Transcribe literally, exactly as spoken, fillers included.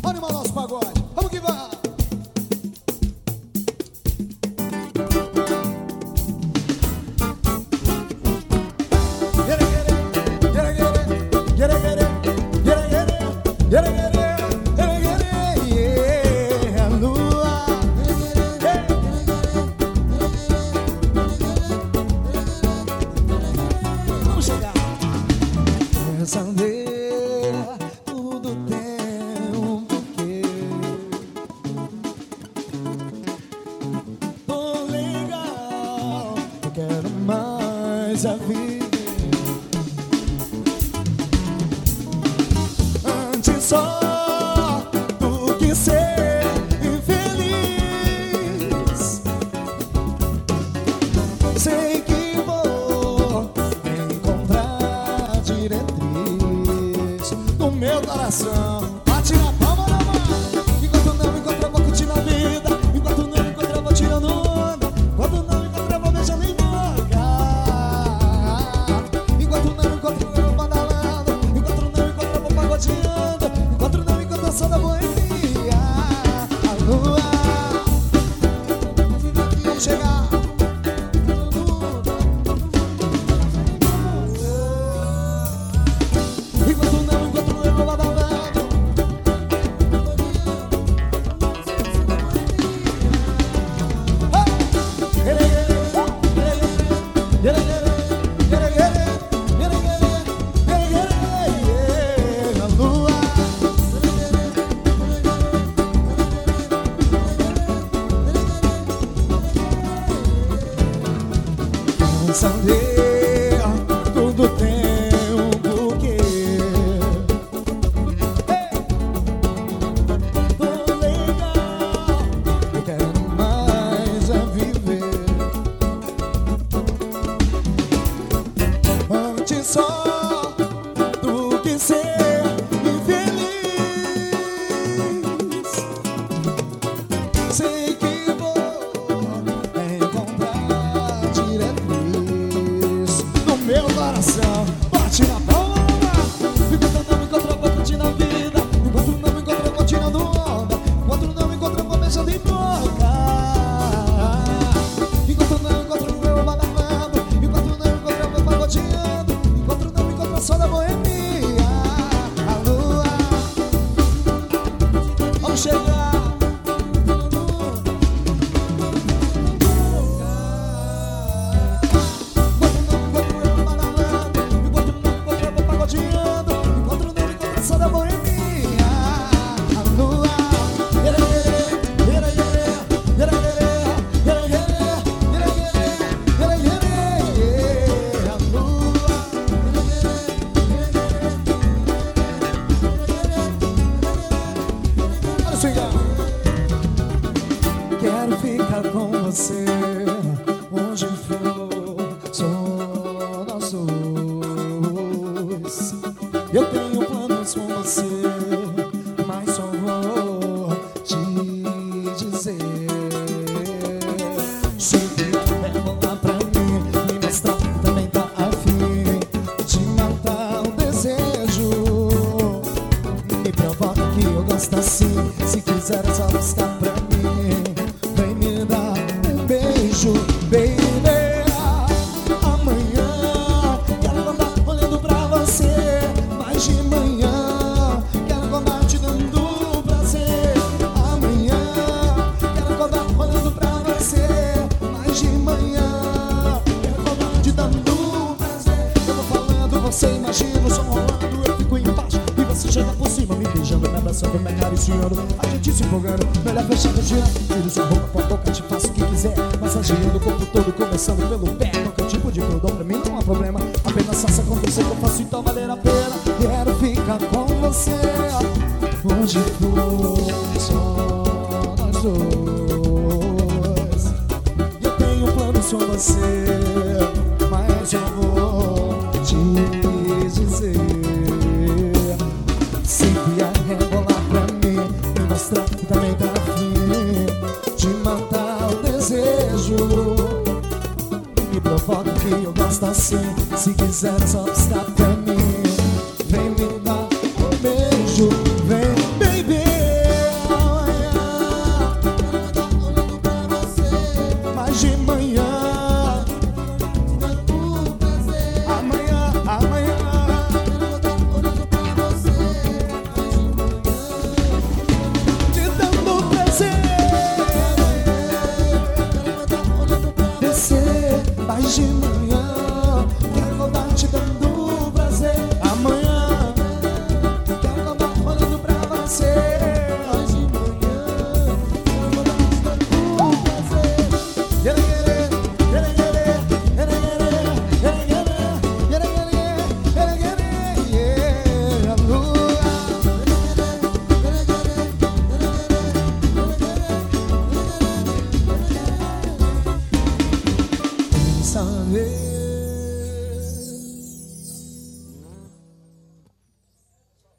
Animar nosso pagode. Vamos que vai. Vamos chegar. Essa aldeia, tudo tem um porquê. Tô legal, eu quero mais a vida. Antes só do que ser infeliz. Sei que vou encontrar diretriz no meu coração. Bate na palma da mão. Enquanto não encontrar, vou curtir na vida. Enquanto não encontrar, vou tirando onda. Enquanto não encontrar, vou beijando em boca. Enquanto não encontrar, eu vou badalando. Enquanto não encontrar, vou pagodeando. Enquanto não encontrar, só da boemia. A lua. Vamos chegar. Enquanto não encontro, eu vou badalando. Na lua. Essa aldeia, tudo tem um porquê. Tô legal, eu quero mais a viver. Antes só do que ser infeliz. Sei que vou encontrar diretriz no meu coração. Bate na palma. Enquanto não me encontrar, vou curtir na vida. Enquanto não me encontrar, vou tirando onda. Enquanto não me encontrar, vou beijando em boca. Enquanto não encontrar, eu vou badalando. Enquanto não encontrar, eu vou pagodeando. Enquanto não me encontrar, só da boemia. A lua. Vamos chegar. Quero ficar com você onde for, só nós dois. Eu tenho planos com você, mas só vou te dizer. Se vier voltar pra mim, me mostrar que também tá afim de matar o desejo. Me provoca que eu gosto assim. Se quiser é só buscar pra mim. Vem me dar um beijo, baby. Amanhã quero andar olhando pra você. Mas de manhã quero andar te dando prazer. Amanhã quero acordar olhando pra você. Mas de manhã quero acordar te dando prazer. Eu vou falando, você imagina o som rolando. Eu fico embaixo e você chega por cima, me beijando, me abraçando, me acariciando. A gente se empolgando, melhor fechando, girando. Tiro sua roupa com a boca, te faço o que quiser. Massageando o corpo todo, começando pelo pé. Qualquer tipo de perdão pra mim não há problema. Apenas faça acontecer que eu faço, então valer a pena. Quero ficar com você onde for, só nós dois. Eu tenho planos com você.